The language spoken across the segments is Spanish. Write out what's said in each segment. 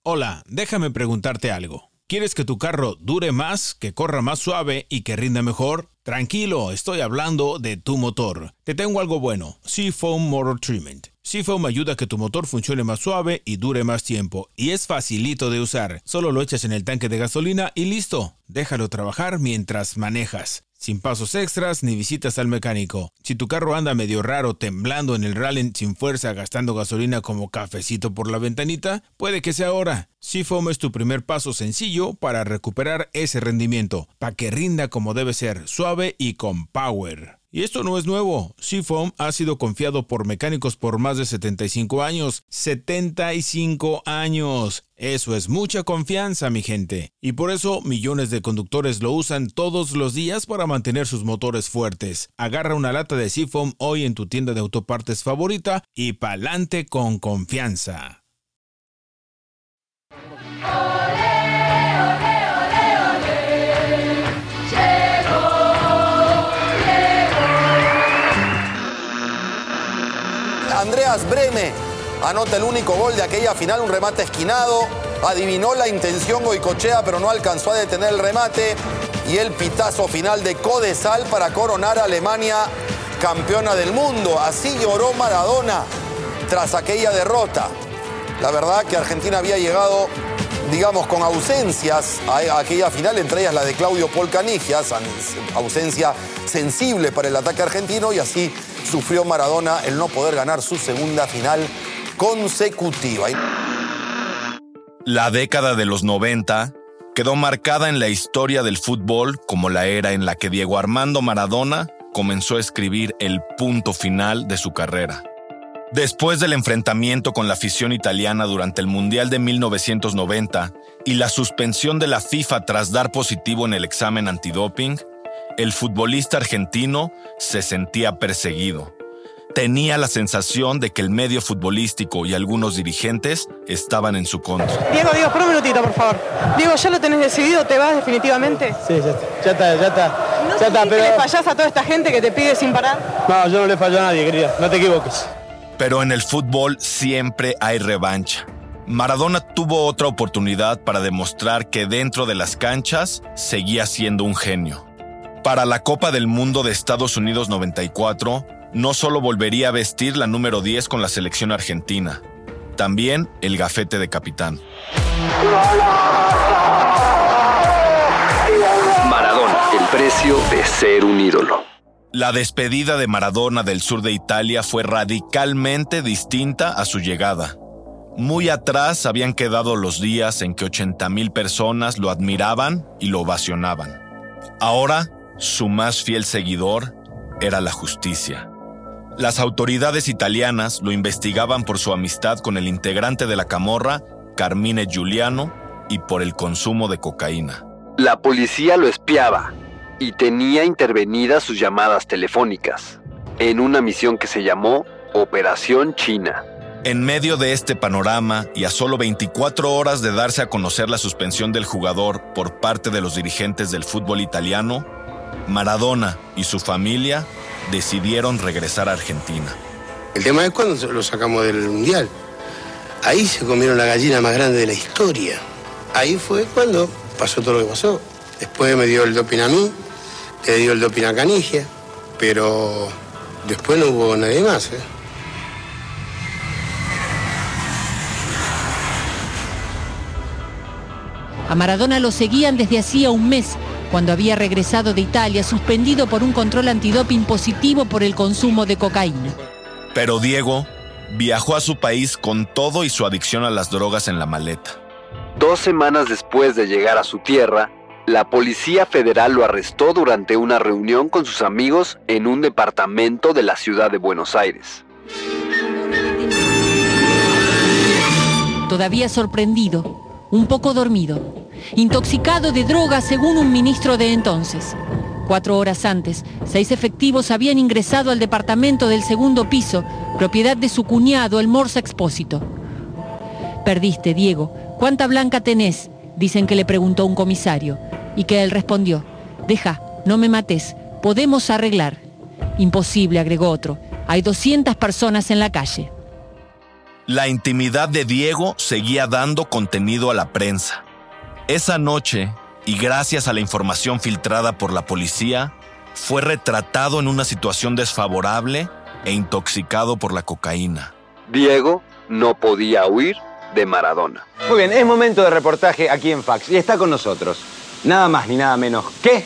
Hola, déjame preguntarte algo. ¿Quieres que tu carro dure más, que corra más suave y que rinda mejor? Tranquilo, estoy hablando de tu motor. Te tengo algo bueno, Seafoam Motor Treatment. Seafoam ayuda a que tu motor funcione más suave y dure más tiempo. Y es facilito de usar. Solo lo echas en el tanque de gasolina y listo. Déjalo trabajar mientras manejas. Sin pasos extras ni visitas al mecánico. Si tu carro anda medio raro, temblando en el rally sin fuerza, gastando gasolina como cafecito por la ventanita, puede que sea ahora. Seafoam es tu primer paso sencillo para recuperar ese rendimiento, para que rinda como debe ser, suave y con power. Y esto no es nuevo. Seafoam ha sido confiado por mecánicos por más de 75 años. ¡75 años! Eso es mucha confianza, mi gente. Y por eso millones de conductores lo usan todos los días para mantener sus motores fuertes. Agarra una lata de Seafoam hoy en tu tienda de autopartes favorita y pa'lante con confianza. Andreas Brehme anota el único gol de aquella final, un remate esquinado. Adivinó la intención Goicoechea, pero no alcanzó a detener el remate. Y el pitazo final de Codesal para coronar a Alemania campeona del mundo. Así lloró Maradona tras aquella derrota. La verdad que Argentina había llegado, digamos, con ausencias a aquella final, entre ellas la de Claudio Pol Canigias, ausencia sensible para el ataque argentino, y así sufrió Maradona el no poder ganar su segunda final consecutiva. La década de los 90 quedó marcada en la historia del fútbol como la era en la que Diego Armando Maradona comenzó a escribir el punto final de su carrera. Después del enfrentamiento con la afición italiana durante el Mundial de 1990 y la suspensión de la FIFA tras dar positivo en el examen antidoping, el futbolista argentino se sentía perseguido. Tenía la sensación de que el medio futbolístico y algunos dirigentes estaban en su contra. Diego, por un minutito, por favor. Diego, ¿ya lo tenés decidido? ¿Te vas definitivamente? Sí, ya está. ¿No ya está, pero... le fallás a toda esta gente que te pide sin parar? No, yo no le fallo a nadie, querida. No te equivoques. Pero en el fútbol siempre hay revancha. Maradona tuvo otra oportunidad para demostrar que dentro de las canchas seguía siendo un genio. Para la Copa del Mundo de Estados Unidos 94, no solo volvería a vestir la número 10 con la selección argentina, también el gafete de capitán. Maradona, el precio de ser un ídolo. La despedida de Maradona del sur de Italia fue radicalmente distinta a su llegada. Muy atrás habían quedado los días en que 80,000 personas lo admiraban y lo ovacionaban. Ahora, su más fiel seguidor era la justicia. Las autoridades italianas lo investigaban por su amistad con el integrante de la camorra, Carmine Giuliano, y por el consumo de cocaína. La policía lo espiaba y tenía intervenidas sus llamadas telefónicas, en una misión que se llamó Operación China. En medio de este panorama, y a solo 24 horas de darse a conocer la suspensión del jugador por parte de los dirigentes del fútbol italiano, Maradona y su familia decidieron regresar a Argentina. El tema es cuando lo sacamos del Mundial. Ahí se comieron la gallina más grande de la historia. Ahí fue cuando pasó todo lo que pasó. Después me dio el doping a mí, le dio el doping a Canigia, pero después no hubo nadie más, ¿eh? A Maradona lo seguían desde hacía un mes, cuando había regresado de Italia, suspendido por un control antidoping positivo por el consumo de cocaína. Pero Diego viajó a su país con todo y su adicción a las drogas en la maleta. 2 semanas después de llegar a su tierra, la Policía Federal lo arrestó durante una reunión con sus amigos en un departamento de la ciudad de Buenos Aires. Todavía sorprendido, un poco dormido, intoxicado de drogas según un ministro de entonces. 4 horas antes, 6 efectivos habían ingresado al departamento del segundo piso, propiedad de su cuñado, el Morsa Expósito. «Perdiste, Diego. ¿Cuánta blanca tenés?», dicen que le preguntó un comisario, y que él respondió: «Deja, no me mates, podemos arreglar». «Imposible», agregó otro, «hay 200 personas en la calle». La intimidad de Diego seguía dando contenido a la prensa. Esa noche, y gracias a la información filtrada por la policía, fue retratado en una situación desfavorable e intoxicado por la cocaína. Diego no podía huir de Maradona. Muy bien, es momento de reportaje aquí en Fax y está con nosotros nada más ni nada menos que...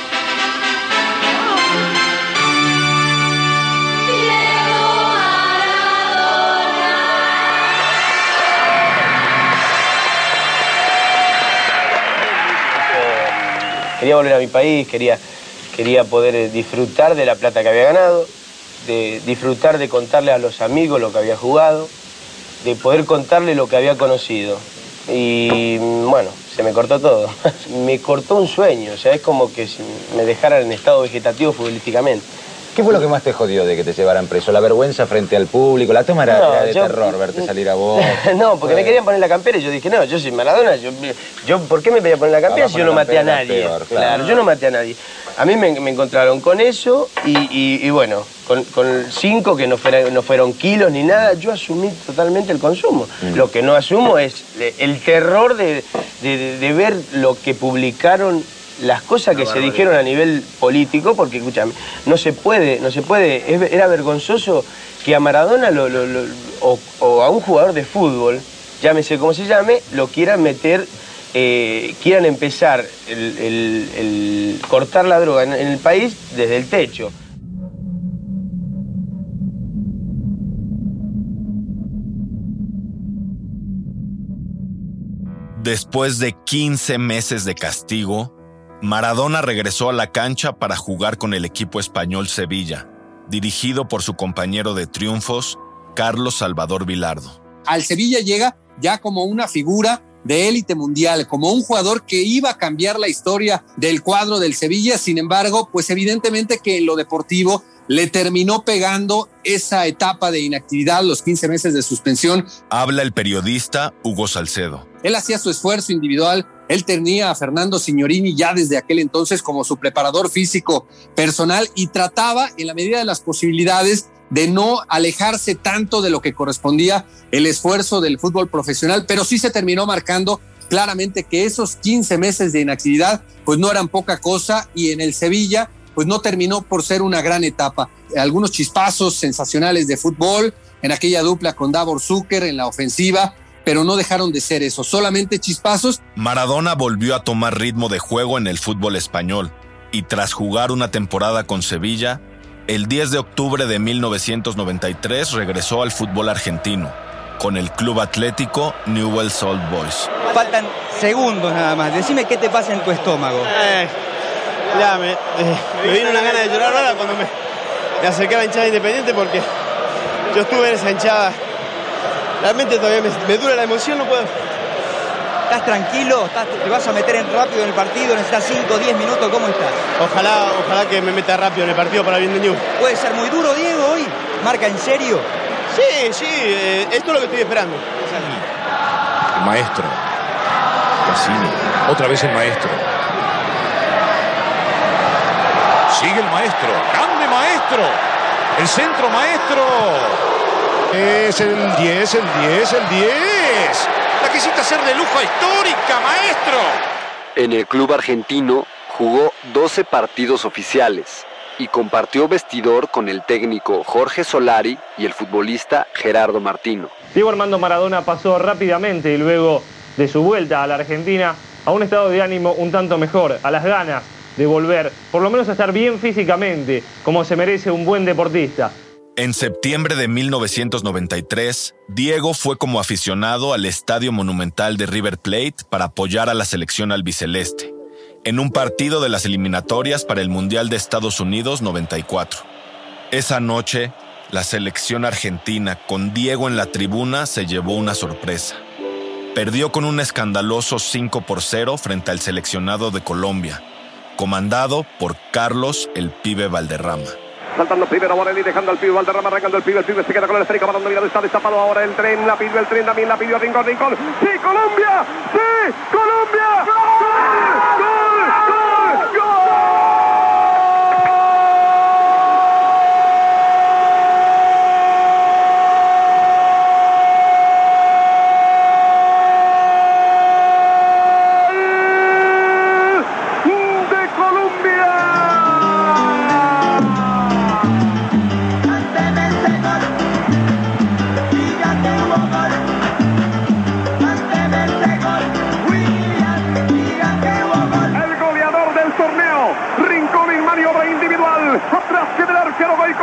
Quería volver a mi país, quería poder disfrutar de la plata que había ganado, de disfrutar de contarle a los amigos lo que había jugado, de poder contarle lo que había conocido. Y bueno, se me cortó todo. Me cortó un sueño, o sea, es como que si me dejaran en estado vegetativo futbolísticamente. ¿Qué fue lo que más te jodió de que te llevaran preso? ¿La vergüenza frente al público? La toma era de terror verte salir a vos. No, porque me querían poner la campera y yo dije, no, yo soy Maradona, yo ¿por qué me quería poner la campera si yo no maté a nadie? Peor, claro, yo no maté a nadie. A mí me encontraron con eso y bueno, con 5 que no fueron kilos ni nada, yo asumí totalmente el consumo. Lo que no asumo es el terror de ver lo que publicaron, las cosas que se dijeron a nivel político, porque escúchame, no se puede, era vergonzoso que a Maradona o a un jugador de fútbol, llámese como se llame, lo quieran meter, quieran empezar el cortar la droga en el país desde el techo. Después de 15 meses de castigo, Maradona regresó a la cancha para jugar con el equipo español Sevilla, dirigido por su compañero de triunfos, Carlos Salvador Vilardo. Al Sevilla llega ya como una figura de élite mundial, como un jugador que iba a cambiar la historia del cuadro del Sevilla. Sin embargo, pues evidentemente que en lo deportivo le terminó pegando esa etapa de inactividad, los 15 meses de suspensión. Habla el periodista Hugo Salcedo. Él hacía su esfuerzo individual, él tenía a Fernando Signorini ya desde aquel entonces como su preparador físico personal y trataba en la medida de las posibilidades de no alejarse tanto de lo que correspondía el esfuerzo del fútbol profesional, pero sí se terminó marcando claramente que esos 15 meses de inactividad pues no eran poca cosa y en el Sevilla pues no terminó por ser una gran etapa. Algunos chispazos sensacionales de fútbol en aquella dupla con Davor Zucker en la ofensiva, pero no dejaron de ser eso, solamente chispazos. Maradona volvió a tomar ritmo de juego en el fútbol español y tras jugar una temporada con Sevilla, el 10 de octubre de 1993 regresó al fútbol argentino con el Club Atlético Newell's Old Boys. Faltan segundos nada más, decime qué te pasa en tu estómago. Me vino una gana de llorar ahora cuando me acerqué a la hinchada Independiente porque yo estuve en esa hinchada. Realmente todavía me dura la emoción, no puedo. ¿Estás tranquilo? ¿Te vas a meter rápido en el partido? ¿Necesitas 5 o 10 minutos? ¿Cómo estás? Ojalá que me meta rápido en el partido para bien de Newell's. ¿Puede ser muy duro, Diego, hoy? ¿Marca en serio? Sí, esto es lo que estoy esperando. El maestro. Cassini. Otra vez el maestro. Sigue el maestro. ¡Grande maestro! El centro maestro. Es el 10. La quisiste hacer de lujo histórica, maestro. En el club argentino jugó 12 partidos oficiales y compartió vestidor con el técnico Jorge Solari y el futbolista Gerardo Martino. Diego Armando Maradona pasó rápidamente y luego de su vuelta a la Argentina a un estado de ánimo un tanto mejor, a las ganas de volver, por lo menos a estar bien físicamente, como se merece un buen deportista. En septiembre de 1993, Diego fue como aficionado al Estadio Monumental de River Plate para apoyar a la selección albiceleste, en un partido de las eliminatorias para el Mundial de Estados Unidos 94. Esa noche, la selección argentina, con Diego en la tribuna, se llevó una sorpresa. Perdió con un escandaloso 5-0 frente al seleccionado de Colombia, comandado por Carlos el Pibe Valderrama. Saltando primero Morelli, dejando al pibe Valderrama, arrancando el pibe se queda con el esférico, para donde mirado está destapado ahora el tren también la pidió Rincón, ¡sí, Colombia! ¡Sí, Colombia! ¡Gol!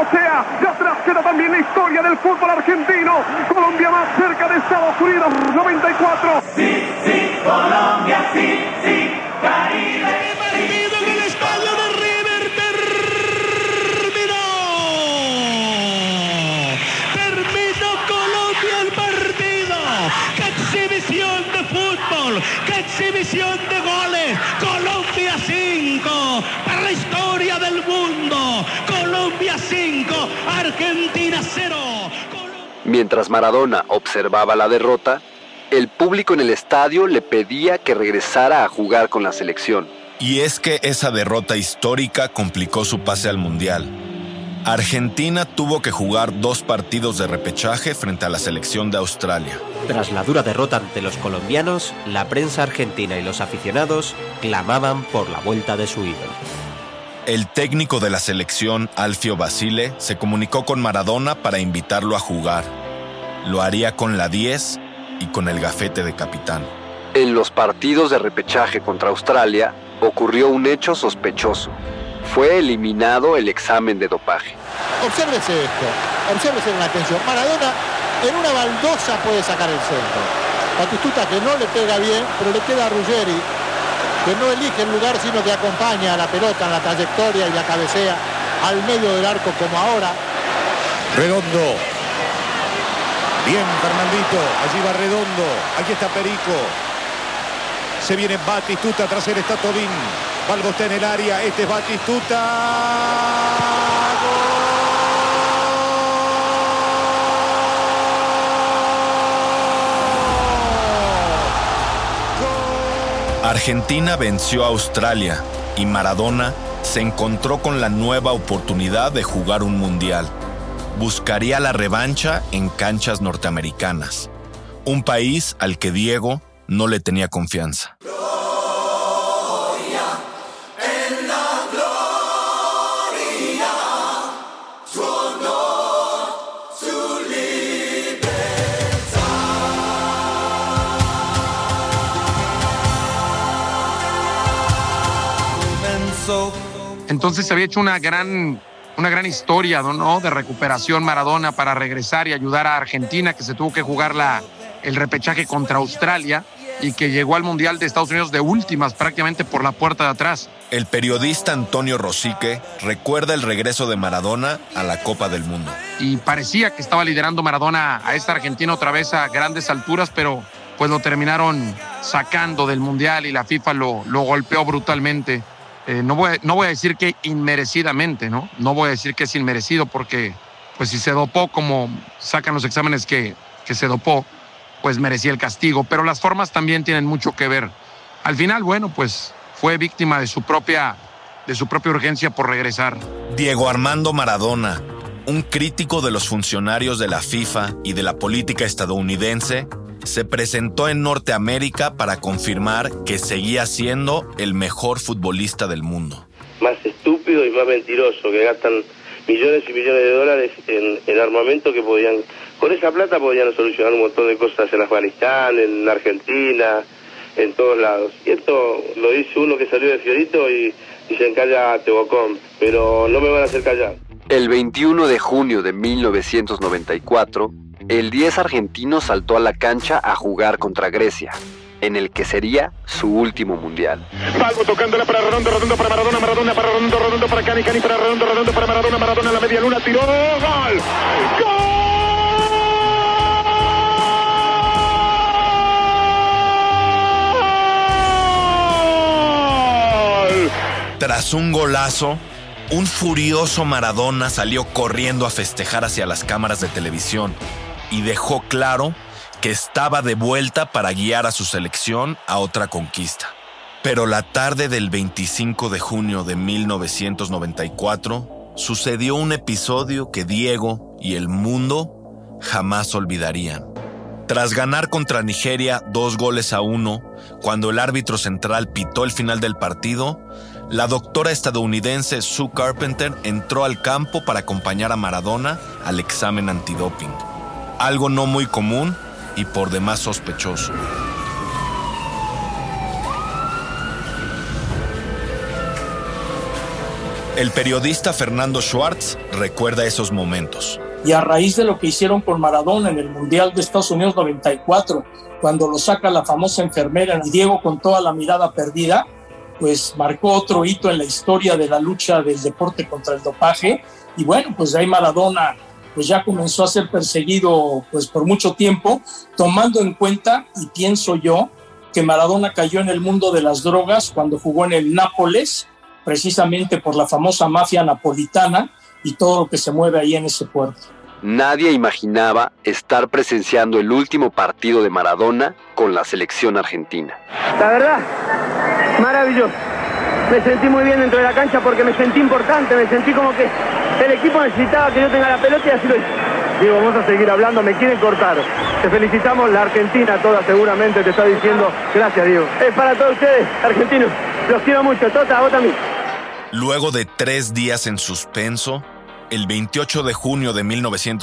Goicoechea. Y atrás queda también la historia del fútbol argentino. Colombia más cerca de Estados Unidos, 94. Sí, sí, Colombia, sí, sí, Caribe. Partido en el estadio de River terminó Colombia el partido. ¡Qué exhibición de fútbol! ¡Qué exhibición de goles! Colombia 5 para la historia del mundo. Colombia 5, Argentina 0. Mientras Maradona observaba la derrota, el público en el estadio le pedía que regresara a jugar con la selección. Y es que esa derrota histórica complicó su pase al Mundial. Argentina tuvo que jugar 2 partidos de repechaje frente a la selección de Australia. Tras la dura derrota ante los colombianos, la prensa argentina y los aficionados clamaban por la vuelta de su ídolo. El técnico de la selección, Alfio Basile, se comunicó con Maradona para invitarlo a jugar. Lo haría con la 10 y con el gafete de capitán. En los partidos de repechaje contra Australia ocurrió un hecho sospechoso. Fue eliminado el examen de dopaje. Obsérvese esto, obsérvese la atención. Maradona en una baldosa puede sacar el centro. Batistuta que no le pega bien, pero le queda a Ruggeri, que no elige el lugar sino que acompaña a la pelota en la trayectoria y la cabecea al medio del arco como ahora. Redondo. Bien, Fernandito. Allí va Redondo. Aquí está Perico. Se viene Batistuta, tras él está Tobín. Balbo está en el área. Este es Batistuta. Argentina venció a Australia y Maradona se encontró con la nueva oportunidad de jugar un mundial. Buscaría la revancha en canchas norteamericanas, un país al que Diego no le tenía confianza. Entonces se había hecho una gran historia, ¿no?, de recuperación Maradona para regresar y ayudar a Argentina, que se tuvo que jugar el repechaje contra Australia y que llegó al Mundial de Estados Unidos de últimas, prácticamente por la puerta de atrás. El periodista Antonio Rosique recuerda el regreso de Maradona a la Copa del Mundo. Y parecía que estaba liderando Maradona a esta Argentina otra vez a grandes alturas, pero pues lo terminaron sacando del Mundial y la FIFA lo golpeó brutalmente. No voy a decir que inmerecidamente, ¿no? No voy a decir que es inmerecido porque, pues si se dopó como sacan los exámenes que se dopó, pues merecía el castigo. Pero las formas también tienen mucho que ver. Al final, bueno, pues fue víctima de su propia urgencia por regresar. Diego Armando Maradona, un crítico de los funcionarios de la FIFA y de la política estadounidense, se presentó en Norteamérica para confirmar que seguía siendo el mejor futbolista del mundo. Más estúpido y más mentiroso, que gastan millones y millones de dólares en armamento que podían, con esa plata podían solucionar un montón de cosas en Afganistán, en Argentina, en todos lados. Y esto lo dice uno que salió de Fiorito y dicen cállate, bocón, pero no me van a hacer callar. El 21 de junio de 1994, el 10 argentino saltó a la cancha a jugar contra Grecia, en el que sería su último mundial. Balbo tocándola para Redondo, Redondo para Maradona, Maradona para Redondo, Redondo para Cani, Cani para Redondo, Redondo para Maradona, Maradona en la media luna, tiró, ¡gol! ¡Gol! Tras un golazo, un furioso Maradona salió corriendo a festejar hacia las cámaras de televisión y dejó claro que estaba de vuelta para guiar a su selección a otra conquista. Pero la tarde del 25 de junio de 1994 sucedió un episodio que Diego y el mundo jamás olvidarían. Tras ganar contra Nigeria 2-1, cuando el árbitro central pitó el final del partido, la doctora estadounidense Sue Carpenter entró al campo para acompañar a Maradona al examen antidoping. Algo no muy común y por demás sospechoso. El periodista Fernando Schwartz recuerda esos momentos. Y a raíz de lo que hicieron con Maradona en el Mundial de Estados Unidos 94, cuando lo saca la famosa enfermera y Diego con toda la mirada perdida, pues marcó otro hito en la historia de la lucha del deporte contra el dopaje. Y bueno, pues de ahí Maradona pues ya comenzó a ser perseguido pues por mucho tiempo, tomando en cuenta, y pienso yo, que Maradona cayó en el mundo de las drogas cuando jugó en el Nápoles, precisamente por la famosa mafia napolitana y todo lo que se mueve ahí en ese puerto. Nadie imaginaba estar presenciando el último partido de Maradona con la selección argentina. La verdad, maravilloso. Me sentí muy bien dentro de la cancha porque me sentí importante, me sentí como que el equipo necesitaba que yo tenga la pelota y así lo hice. Diego, vamos a seguir hablando, me quieren cortar. Te felicitamos, la Argentina toda seguramente te está diciendo gracias, Diego. Es para todos ustedes, argentinos. Los quiero mucho, Tota, a vos también. Luego de 3 días en suspenso, el 28 de junio de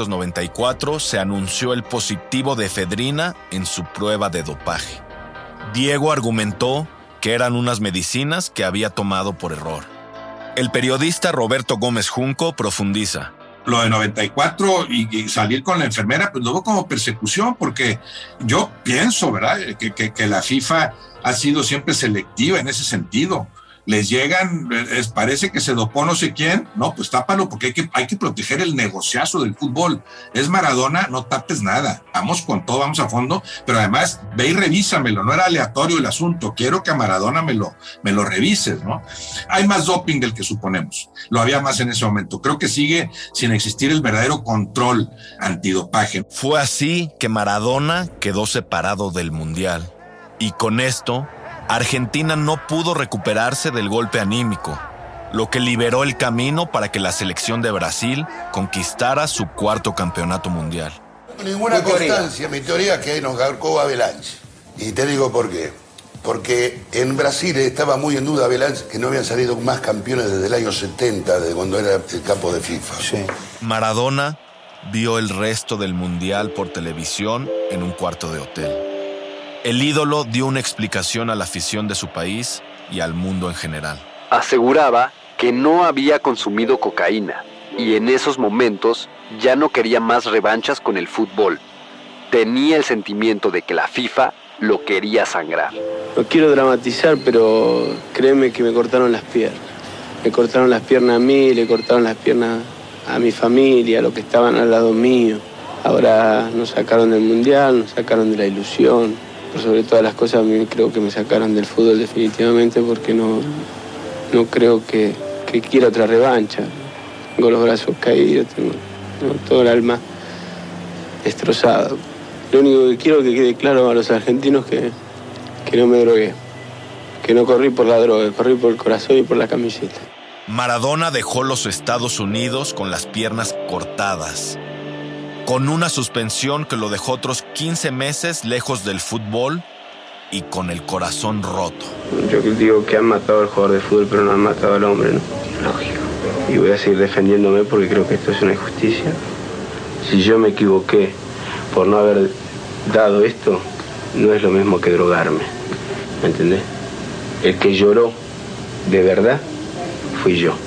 1994 se anunció el positivo de efedrina en su prueba de dopaje. Diego argumentó que eran unas medicinas que había tomado por error. El periodista Roberto Gómez Junco profundiza. Lo de 94 y salir con la enfermera, pues lo veo como persecución, porque yo pienso, ¿verdad?, que la FIFA ha sido siempre selectiva en ese sentido. Les llegan, parece que se dopó no sé quién, no, pues tápalo porque hay que proteger el negociazo del fútbol. Es Maradona, no tapes nada, vamos con todo, vamos a fondo, pero además ve y revísamelo, no era aleatorio el asunto, quiero que a Maradona me lo revises, ¿no? Hay más doping del que suponemos, lo había más en ese momento, creo que sigue sin existir el verdadero control antidopaje. Fue así que Maradona quedó separado del Mundial, y con esto Argentina no pudo recuperarse del golpe anímico, lo que liberó el camino para que la selección de Brasil conquistara su 4º campeonato mundial. Ninguna constancia, mi teoría es que nos garcó Avalanche. Y te digo por qué. Porque en Brasil estaba muy en duda Avalanche, que no habían salido más campeones desde el año 70, de cuando era el capo de FIFA. Sí. Maradona vio el resto del mundial por televisión en un cuarto de hotel. El ídolo dio una explicación a la afición de su país y al mundo en general. Aseguraba que no había consumido cocaína y en esos momentos ya no quería más revanchas con el fútbol. Tenía el sentimiento de que la FIFA lo quería sangrar. No quiero dramatizar, pero créeme que me cortaron las piernas. Me cortaron las piernas a mí, le cortaron las piernas a mi familia, a los que estaban al lado mío. Ahora nos sacaron del mundial, nos sacaron de la ilusión. Por sobre todas las cosas, creo que me sacaron del fútbol definitivamente porque no creo que quiera otra revancha. Tengo los brazos caídos, tengo todo el alma destrozado. Lo único que quiero que quede claro a los argentinos que no me drogué, que no corrí por la droga, corrí por el corazón y por la camiseta. Maradona dejó los Estados Unidos con las piernas cortadas, con una suspensión que lo dejó otros 15 meses lejos del fútbol y con el corazón roto. Yo digo que han matado al jugador de fútbol, pero no han matado al hombre, ¿no? Lógico. Y voy a seguir defendiéndome porque creo que esto es una injusticia. Si yo me equivoqué por no haber dado esto, no es lo mismo que drogarme, ¿me entendés? El que lloró de verdad fui yo.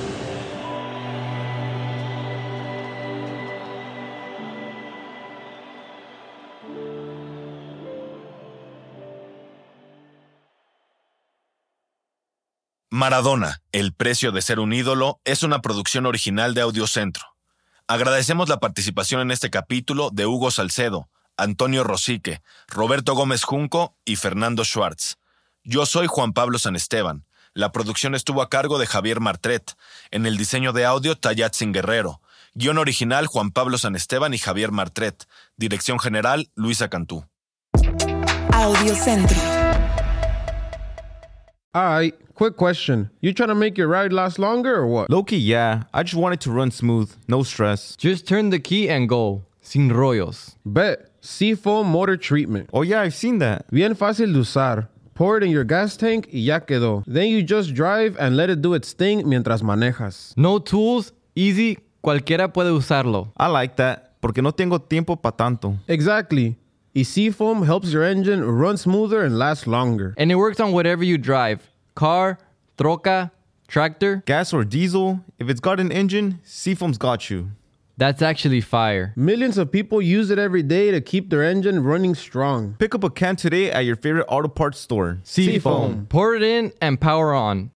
Maradona, el precio de ser un ídolo, es una producción original de Audiocentro. Agradecemos la participación en este capítulo de Hugo Salcedo, Antonio Rosique, Roberto Gómez Junco y Fernando Schwartz. Yo soy Juan Pablo San Esteban. La producción estuvo a cargo de Javier Martret. En el diseño de audio, Tayatzin Guerrero. Guión original, Juan Pablo San Esteban y Javier Martret. Dirección general, Luisa Cantú. Audiocentro. Alright, quick question. You trying to make your ride last longer or what? Low-key, yeah. I just want it to run smooth, no stress. Just turn the key and go. Sin rollos. Bet. Seafoam Motor Treatment. Oh yeah, I've seen that. Bien fácil de usar. Pour it in your gas tank y ya quedó. Then you just drive and let it do its thing mientras manejas. No tools, easy, cualquiera puede usarlo. I like that, porque no tengo tiempo pa' tanto. Exactly. Y Seafoam helps your engine run smoother and last longer. And it works on whatever you drive. Car, troca, Tractor? Gas or diesel? If it's got an engine, Seafoam's got you. That's actually fire. Millions of people use it every day to keep their engine running strong. Pick up a can today at your favorite auto parts store. Seafoam. Pour it in and power on.